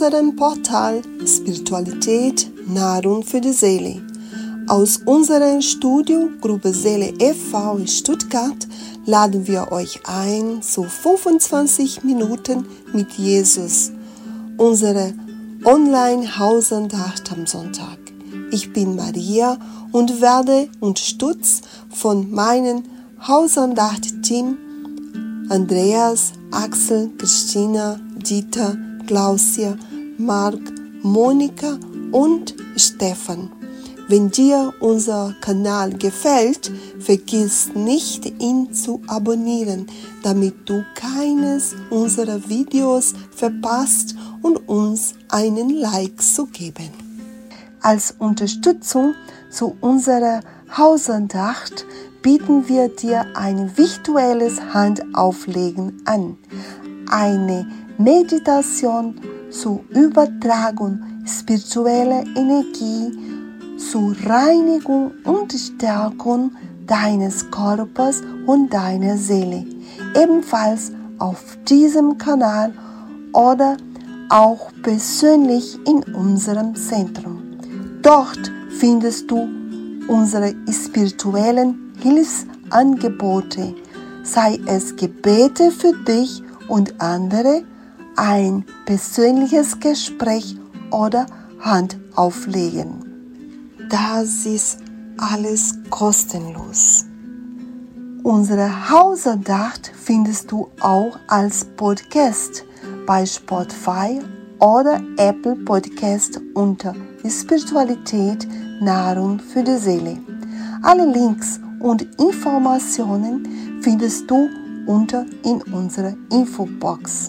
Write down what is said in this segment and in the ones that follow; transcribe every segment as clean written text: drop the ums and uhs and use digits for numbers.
unserem Portal Spiritualität, Nahrung für die Seele. Aus unserer Studio Gruppe Seele e.V. in Stuttgart laden wir euch ein zu 25 Minuten mit Jesus, unsere Online-Hausandacht am Sonntag. Ich bin Maria und werde unterstützt von meinem Hausandacht-Team Andreas, Axel, Christina, Dieter, Klausia, Marc, Monika und Stefan. Wenn dir unser Kanal gefällt, vergiss nicht, ihn zu abonnieren, damit du keines unserer Videos verpasst und uns einen Like zu geben. Als Unterstützung zu unserer Hausandacht bieten wir dir ein virtuelles Handauflegen an. Eine Meditation zur Übertragung spiritueller Energie, zur Reinigung und Stärkung deines Körpers und deiner Seele. Ebenfalls auf diesem Kanal oder auch persönlich in unserem Zentrum. Dort findest du unsere spirituellen Hilfsangebote, sei es Gebete für dich und andere, ein persönliches Gespräch oder Handauflegen. Das ist alles kostenlos. Unsere Hausandacht findest du auch als Podcast bei Spotify oder Apple Podcast unter Spiritualität, Nahrung für die Seele. Alle Links und Informationen findest du unter in unserer Infobox.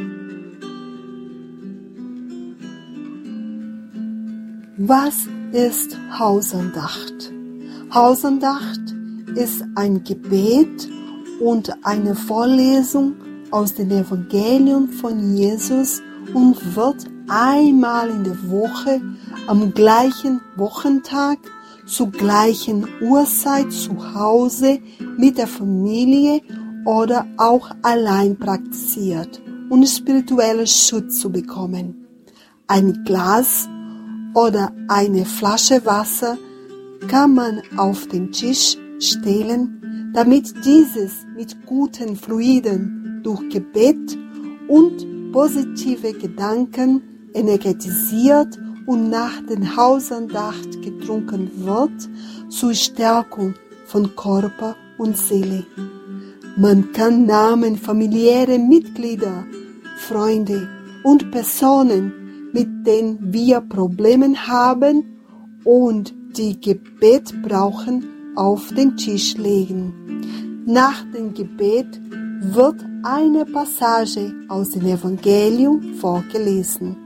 Was ist Hausandacht? Hausandacht ist ein Gebet und eine Vorlesung aus dem Evangelium von Jesus und wird einmal in der Woche am gleichen Wochentag zur gleichen Uhrzeit zu Hause mit der Familie oder auch allein praktiziert, um spirituellen Schutz zu bekommen. Ein Glas oder eine Flasche Wasser kann man auf den Tisch stellen, damit dieses mit guten Fluiden durch Gebet und positive Gedanken energetisiert und nach der Hausandacht getrunken wird, zur Stärkung von Körper und Seele. Man kann Namen familiärer Mitglieder, Freunde und Personen, mit denen wir Probleme haben und die Gebet brauchen, auf den Tisch legen. Nach dem Gebet wird eine Passage aus dem Evangelium vorgelesen.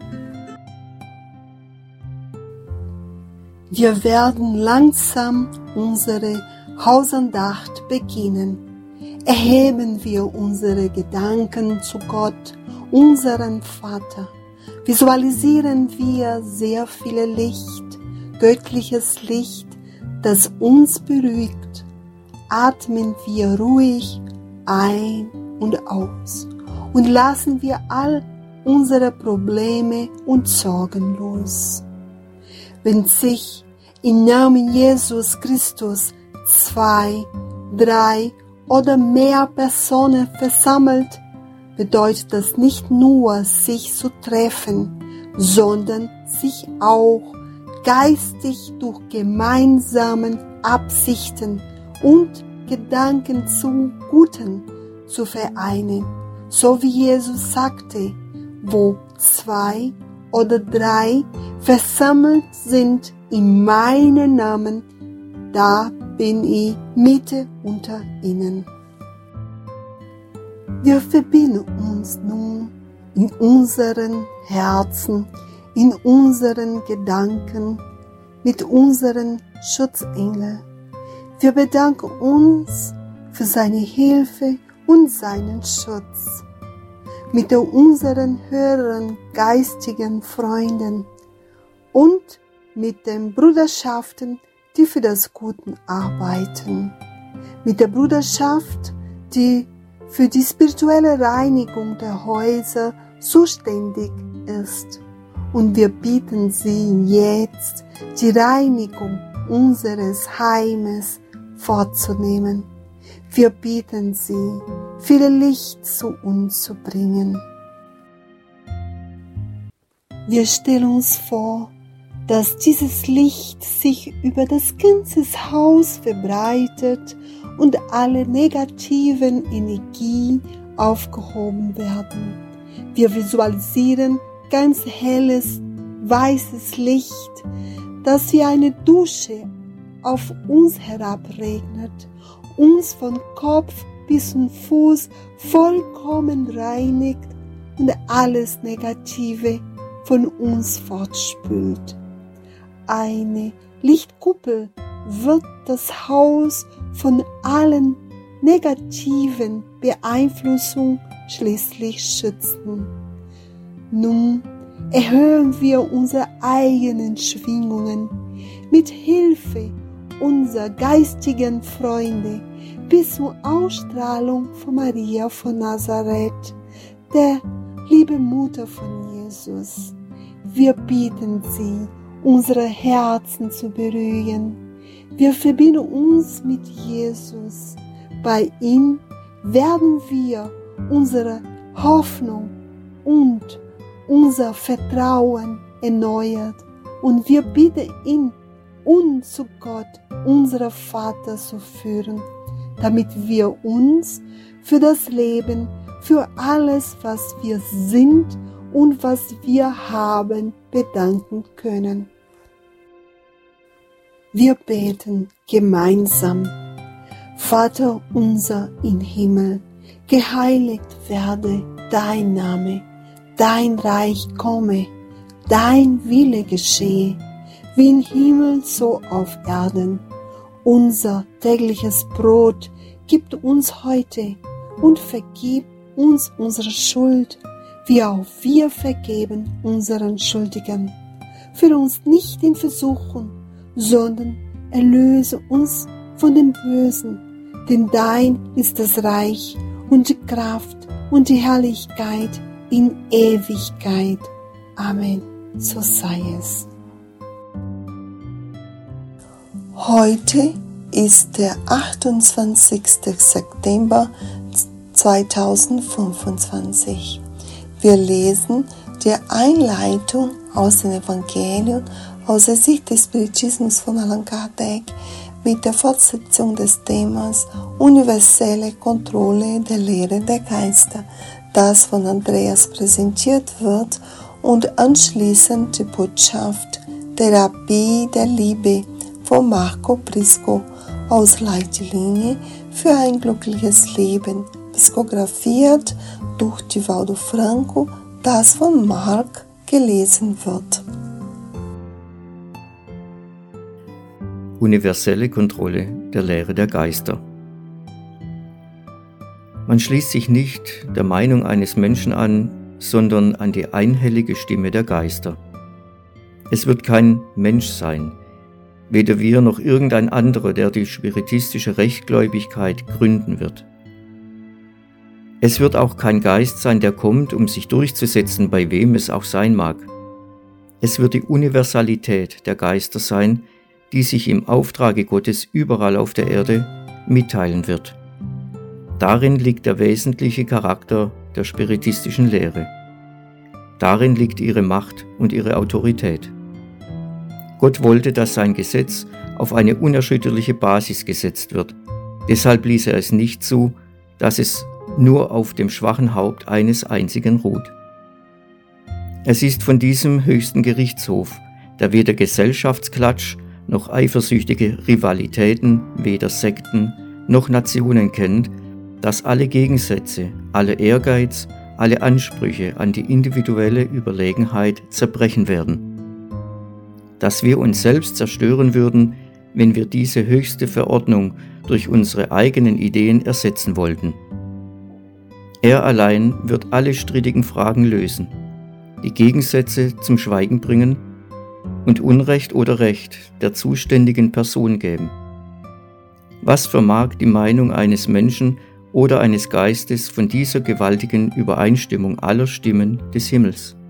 Wir werden langsam unsere Hausandacht beginnen. Erheben wir unsere Gedanken zu Gott, unserem Vater. Visualisieren wir sehr viel Licht, göttliches Licht, das uns beruhigt. Atmen wir ruhig ein und aus und lassen wir all unsere Probleme und Sorgen los. Wenn sich im Namen Jesus Christus 2, 3 oder mehr Personen versammelt, bedeutet das nicht nur, sich zu treffen, sondern sich auch geistig durch gemeinsame Absichten und Gedanken zum Guten zu vereinen. So wie Jesus sagte, wo 2 oder 3 versammelt sind in meinem Namen, da bin ich Mitte unter ihnen. Wir verbinden uns nun in unseren Herzen, in unseren Gedanken mit unseren Schutzengeln. Wir bedanken uns für seine Hilfe und seinen Schutz. Mit unseren höheren geistigen Freunden und mit den Bruderschaften, die für das Gute arbeiten. Mit der Bruderschaft, die für die spirituelle Reinigung der Häuser zuständig ist. und wir bitten Sie jetzt, die Reinigung unseres Heimes vorzunehmen. Wir bitten Sie, viel Licht zu uns zu bringen. Wir stellen uns vor, dass dieses Licht sich über das ganze Haus verbreitet und alle negativen Energien aufgehoben werden. Wir visualisieren ganz helles, weißes Licht, das wie eine Dusche auf uns herabregnet, uns von Kopf bis zum Fuß vollkommen reinigt und alles Negative von uns fortspült. Eine Lichtkuppel wird das Haus von allen negativen Beeinflussungen schließlich schützen. Nun erhöhen wir unsere eigenen Schwingungen mit Hilfe unserer geistigen Freunde bis zur Ausstrahlung von Maria von Nazareth, der liebe Mutter von Jesus. Wir bitten Sie, unsere Herzen zu beruhigen. Wir verbinden uns mit Jesus. Bei ihm werden wir unsere Hoffnung und unser Vertrauen erneuert und wir bitten ihn, uns zu Gott, unserem Vater, zu führen, damit wir uns für das Leben, für alles, was wir sind und was wir haben, bedanken können. Wir beten gemeinsam. Vater unser im Himmel, geheiligt werde dein Name, dein Reich komme, dein Wille geschehe, wie im Himmel so auf Erden. Unser tägliches Brot gib uns heute und vergib uns unsere Schuld, wie auch wir vergeben unseren Schuldigen. Führe uns nicht in Versuchung, sondern erlöse uns von dem Bösen. Denn dein ist das Reich und die Kraft und die Herrlichkeit in Ewigkeit. Amen. So sei es. Heute ist der 28. September 2025. Wir lesen die Einleitung aus dem Evangelium aus der Sicht des Spiritismus von Allan Kardec mit der Fortsetzung des Themas Universelle Kontrolle der Lehre der Geister, das von Andreas präsentiert wird, und anschließend die Botschaft Therapie der Liebe von Marco Prisco aus Leitlinie für ein glückliches Leben, psichografiert durch Divaldo Franco, das von Marc gelesen wird. Universelle Kontrolle der Lehre der Geister. Man schließt sich nicht der Meinung eines Menschen an, sondern an die einhellige Stimme der Geister. Es wird kein Mensch sein, weder wir noch irgendein anderer, der die spiritistische Rechtgläubigkeit gründen wird. Es wird auch kein Geist sein, der kommt, um sich durchzusetzen, bei wem es auch sein mag. Es wird die Universalität der Geister sein, die sich im Auftrage Gottes überall auf der Erde mitteilen wird. Darin liegt der wesentliche Charakter der spiritistischen Lehre. Darin liegt ihre Macht und ihre Autorität. Gott wollte, dass sein Gesetz auf eine unerschütterliche Basis gesetzt wird. Deshalb ließ er es nicht zu, dass es nur auf dem schwachen Haupt eines einzigen ruht. Es ist von diesem höchsten Gerichtshof, der weder Gesellschaftsklatsch noch eifersüchtige Rivalitäten, weder Sekten noch Nationen kennt, dass alle Gegensätze, alle Ehrgeiz, alle Ansprüche an die individuelle Überlegenheit zerbrechen werden. Dass wir uns selbst zerstören würden, wenn wir diese höchste Verordnung durch unsere eigenen Ideen ersetzen wollten. Er allein wird alle strittigen Fragen lösen, die Gegensätze zum Schweigen bringen und Unrecht oder Recht der zuständigen Person geben. Was vermag die Meinung eines Menschen oder eines Geistes von dieser gewaltigen Übereinstimmung aller Stimmen des Himmels?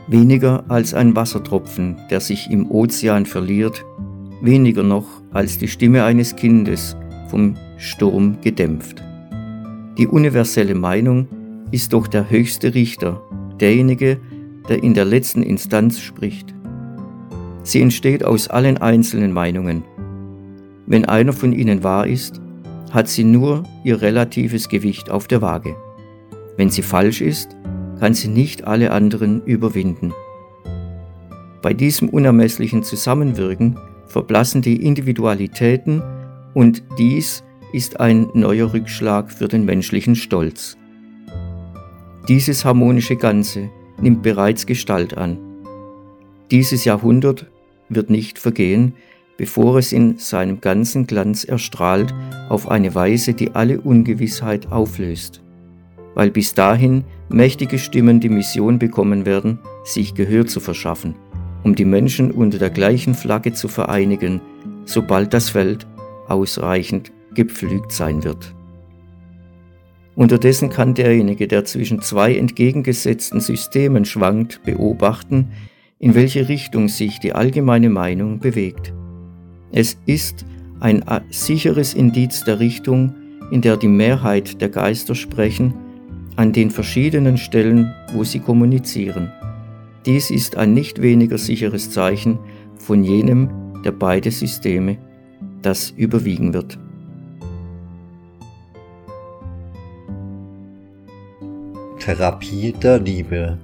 weniger als ein Wassertropfen, der sich im Ozean verliert, weniger noch als die Stimme eines Kindes vom Sturm gedämpft. Die universelle Meinung ist doch der höchste Richter, derjenige, der in der letzten Instanz spricht. Sie entsteht aus allen einzelnen Meinungen. Wenn einer von ihnen wahr ist, hat sie nur ihr relatives Gewicht auf der Waage. Wenn sie falsch ist, kann sie nicht alle anderen überwinden. Bei diesem unermesslichen Zusammenwirken verblassen die Individualitäten und dies ist ein neuer Rückschlag für den menschlichen Stolz. Dieses harmonische Ganze nimmt bereits Gestalt an. Dieses Jahrhundert wird nicht vergehen, bevor es in seinem ganzen Glanz erstrahlt auf eine Weise, die alle Ungewissheit auflöst, weil bis dahin mächtige Stimmen die Mission bekommen werden, sich Gehör zu verschaffen, um die Menschen unter der gleichen Flagge zu vereinigen, sobald das Feld ausreichend gepflügt sein wird. Unterdessen kann derjenige, der zwischen zwei entgegengesetzten Systemen schwankt, beobachten, in welche Richtung sich die allgemeine Meinung bewegt. Es ist ein sicheres Indiz der Richtung, in der die Mehrheit der Geister sprechen, an den verschiedenen Stellen, wo sie kommunizieren. Dies ist ein nicht weniger sicheres Zeichen von jenem der beiden Systeme, das überwiegen wird. Therapie der Liebe.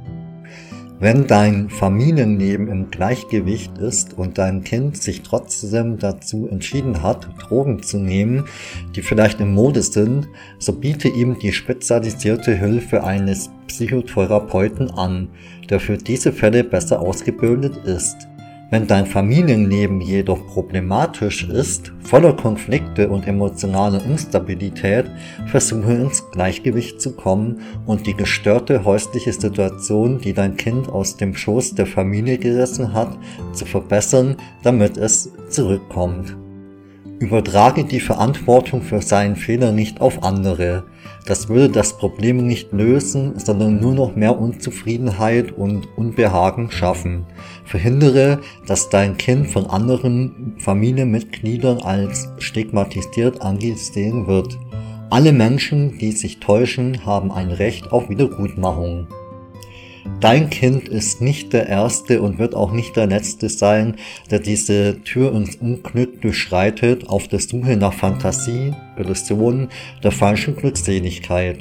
Wenn dein Familienleben im Gleichgewicht ist und dein Kind sich trotzdem dazu entschieden hat, Drogen zu nehmen, die vielleicht in Mode sind, so biete ihm die spezialisierte Hilfe eines Psychotherapeuten an, der für diese Fälle besser ausgebildet ist. Wenn dein Familienleben jedoch problematisch ist, voller Konflikte und emotionaler Instabilität, versuche ins Gleichgewicht zu kommen und die gestörte häusliche Situation, die dein Kind aus dem Schoß der Familie gerissen hat, zu verbessern, damit es zurückkommt. Übertrage die Verantwortung für seinen Fehler nicht auf andere. Das würde das Problem nicht lösen, sondern nur noch mehr Unzufriedenheit und Unbehagen schaffen. Verhindere, dass dein Kind von anderen Familienmitgliedern als stigmatisiert angesehen wird. Alle Menschen, die sich täuschen, haben ein Recht auf Wiedergutmachung. Dein Kind ist nicht der Erste und wird auch nicht der Letzte sein, der diese Tür ins Unglück durchschreitet, auf der Suche nach Fantasie, Illusionen, der falschen Glückseligkeit.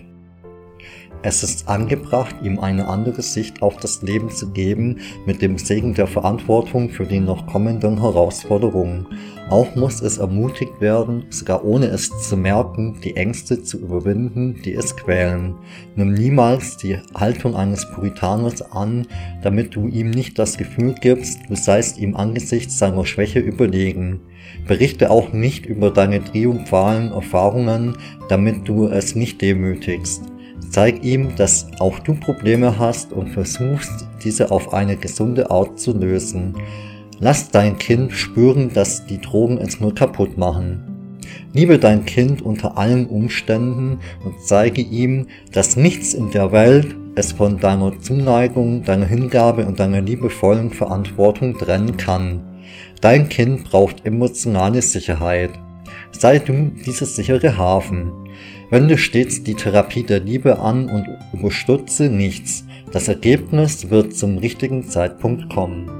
Es ist angebracht, ihm eine andere Sicht auf das Leben zu geben, mit dem Segen der Verantwortung für die noch kommenden Herausforderungen. Auch muss es ermutigt werden, sogar ohne es zu merken, die Ängste zu überwinden, die es quälen. Nimm niemals die Haltung eines Puritaners an, damit du ihm nicht das Gefühl gibst, du seist ihm angesichts seiner Schwäche überlegen. Berichte auch nicht über deine triumphalen Erfahrungen, damit du es nicht demütigst. Zeig ihm, dass auch du Probleme hast und versuchst, diese auf eine gesunde Art zu lösen. Lass dein Kind spüren, dass die Drogen es nur kaputt machen. Liebe dein Kind unter allen Umständen und zeige ihm, dass nichts in der Welt es von deiner Zuneigung, deiner Hingabe und deiner liebevollen Verantwortung trennen kann. Dein Kind braucht emotionale Sicherheit. Sei du dieses sichere Hafen. Wende stets die Therapie der Liebe an und überstürze nichts. Das Ergebnis wird zum richtigen Zeitpunkt kommen.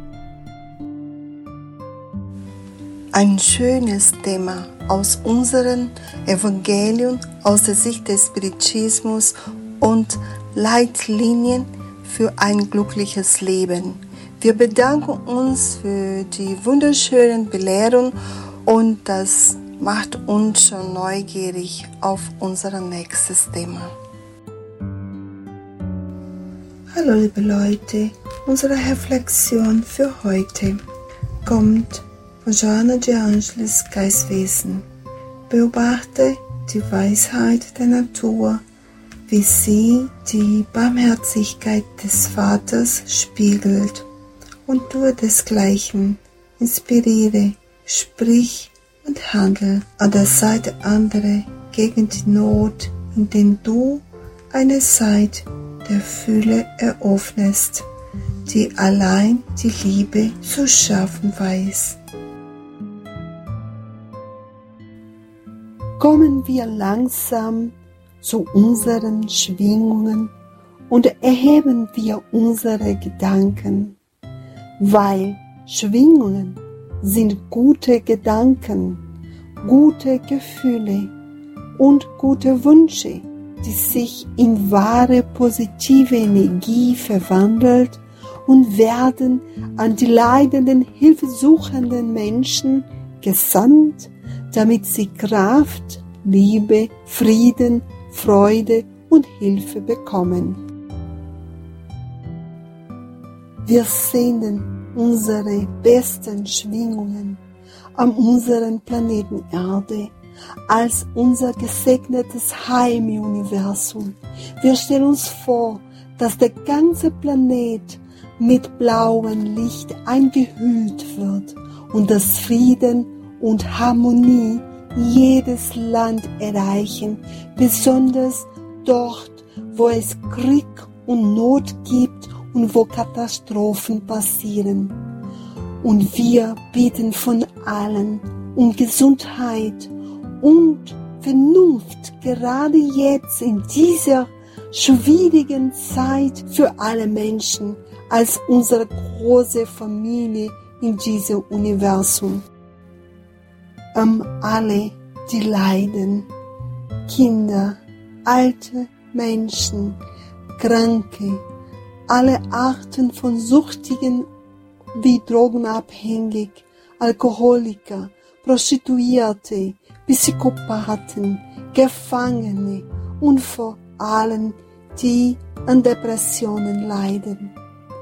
Ein schönes Thema aus unserem Evangelium, aus der Sicht des Spiritismus und Leitlinien für ein glückliches Leben. Wir bedanken uns für die wunderschönen Belehrungen und das macht uns schon neugierig auf unser nächstes Thema. Hallo liebe Leute, unsere Reflexion für heute kommt von Johanna de Angelis Geistwesen. Beobachte die Weisheit der Natur, wie sie die Barmherzigkeit des Vaters spiegelt, und tue desgleichen. Inspiriere, sprich und handle an der Seite anderer gegen die Not, indem du eine Seite der Fülle eröffnest. die allein die Liebe zu schaffen weiß. Kommen wir langsam zu unseren Schwingungen und erheben wir unsere Gedanken, weil Schwingungen sind gute Gedanken, gute Gefühle und gute Wünsche, die sich in wahre positive Energie verwandelt und werden an die leidenden, hilfesuchenden Menschen gesandt, damit sie Kraft, Liebe, Frieden, Freude und Hilfe bekommen. Wir senden unsere besten Schwingungen an unseren Planeten Erde als unser gesegnetes Heim im Universum. Wir stellen uns vor, dass der ganze Planet mit blauem Licht eingehüllt wird und dass Frieden und Harmonie jedes Land erreichen, besonders dort, wo es Krieg und Not gibt und wo Katastrophen passieren. Und wir bitten von allen um Gesundheit und Vernunft, gerade jetzt in dieser schwierigen Zeit für alle Menschen als unsere große Familie in diesem Universum. Alle, die leiden, Kinder, alte Menschen, Kranke, alle Arten von Süchtigen wie drogenabhängig, Alkoholiker, Prostituierte, Psychopathen, Gefangene und vor allem die an Depressionen leiden.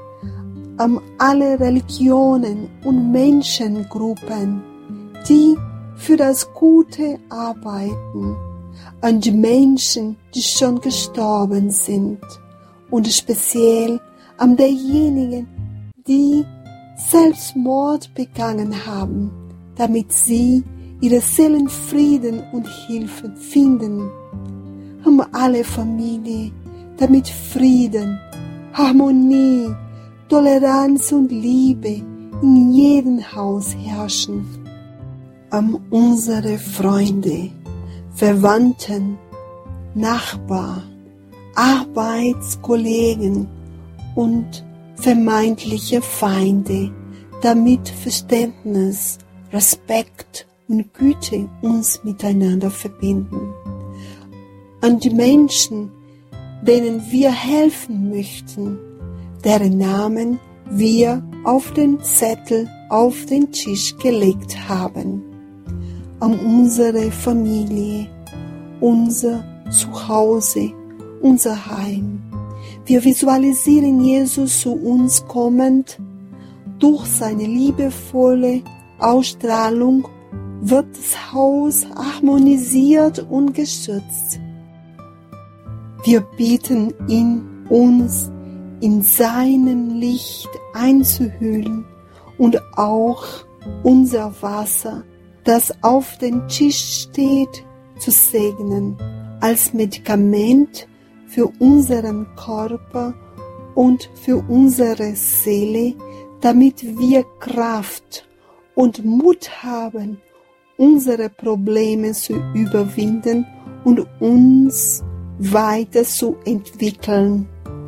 Alle Religionen und Menschengruppen, die für das Gute arbeiten, an die Menschen, die schon gestorben sind und speziell an derjenigen, die Selbstmord begangen haben, damit sie ihre Seelenfrieden und Hilfe finden. Alle Familie, damit Frieden, Harmonie, Toleranz und Liebe in jedem Haus herrschen. Unsere Freunde, Verwandten, Nachbarn, Arbeitskollegen und vermeintliche Feinde, damit Verständnis, Respekt und Güte uns miteinander verbinden. An die Menschen, denen wir helfen möchten, deren Namen wir auf den Zettel auf den Tisch gelegt haben. An unsere Familie, unser Zuhause, unser Heim. Wir visualisieren Jesus zu uns kommend. Durch seine liebevolle Ausstrahlung wird das Haus harmonisiert und geschützt. Wir bitten ihn, uns in seinem Licht einzuhüllen und auch unser Wasser, das auf dem Tisch steht, zu segnen, als Medikament für unseren Körper und für unsere Seele, damit wir Kraft und Mut haben, unsere Probleme zu überwinden und uns weiterzuentwickeln.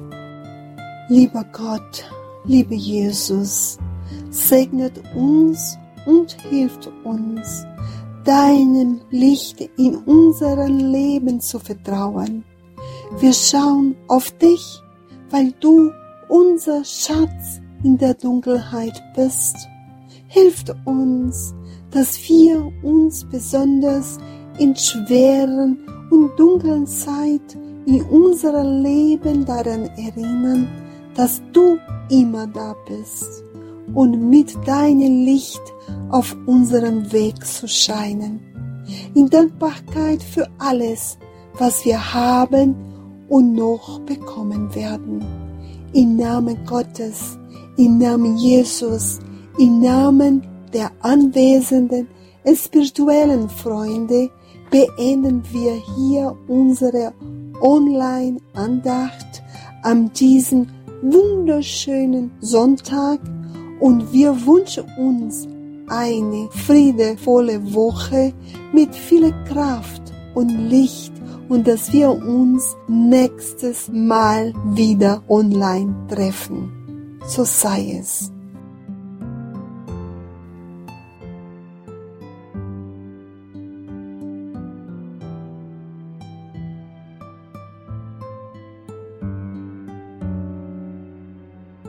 Lieber Gott, lieber Jesus, segnet uns und hilft uns, deinem Licht in unserem Leben zu vertrauen. Wir schauen auf dich, weil du unser Schatz in der Dunkelheit bist. Hilft uns, dass wir uns besonders in schweren und dunklen Zeit in unserem Leben daran erinnern, dass du immer da bist und mit deinem Licht auf unserem Weg zu scheinen. In Dankbarkeit für alles, was wir haben und noch bekommen werden. Im Namen Gottes, im Namen Jesus, im Namen der anwesenden spirituellen Freunde beenden wir hier unsere Online-Andacht an diesem wunderschönen Sonntag und wir wünschen uns eine friedevolle Woche mit viel Kraft und Licht und dass wir uns nächstes Mal wieder online treffen. So sei es.